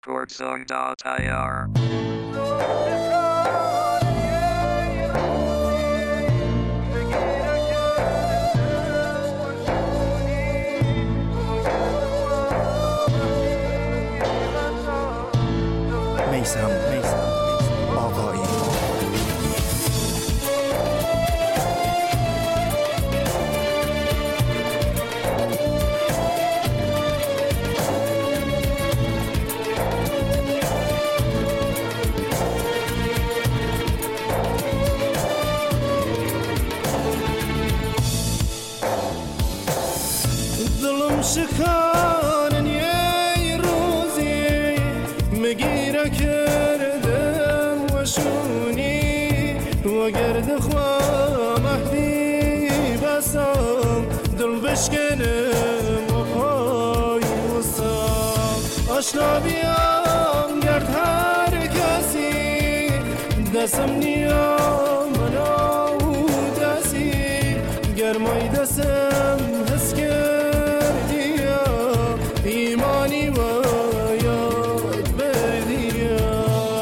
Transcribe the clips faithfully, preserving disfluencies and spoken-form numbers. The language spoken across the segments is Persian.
Chordzone dot I R میثم میثم آقایی دلم شکان یه روزی مگیره کردم وشونی و گرد خواه مهدی بسام دل بشکنم و پای وسام آشنا بیام گرد هر کسی دستم نیام منو دستی گرمای دستم حس کردیا ایمانی و یاد بردیا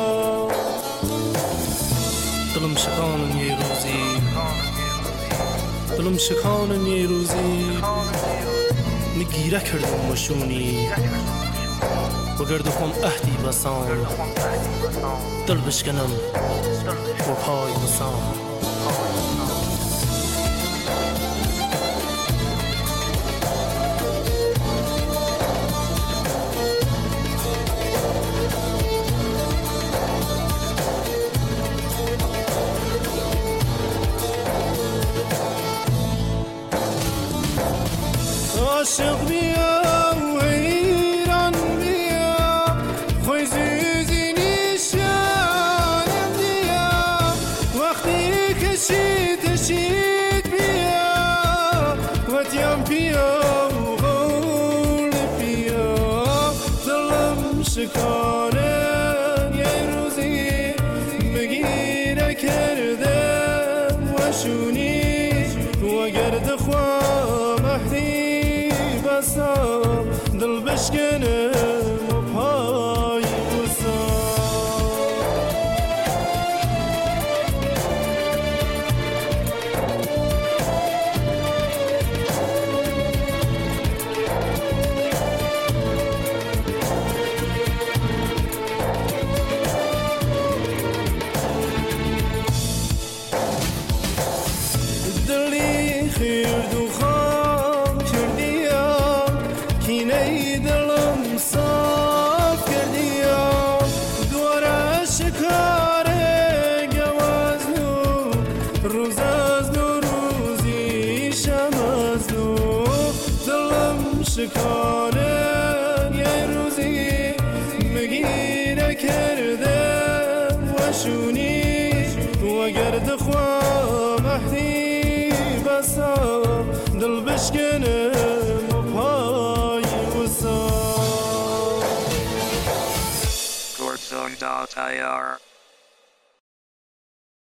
دلم شکانم یه روزی دلم شکانم یه روزی نگیره کردم مشونی و گرد خم اهدی بسام دل بشکنم و پای بسام عاشق بیا و حیران بیا خوی زیزی نشانم دیا وقتی کشید شید بیا و تیم بیا و غول بیا دلم شکانه یه روزی بگیره کردم و شونی و گرد خواه مهدی بسام دل بشکنم و پای بسام دلی خیرد و خام کردیم کینه دلم صاف کردیم دواره شکاره گواز نو روز از نو روزی شم از نو دلم شکاره یه روزی مگیره کردم و شونی و گرد خواه مهدی بسام دل بشکنم و پای وسام Chordzone dot I R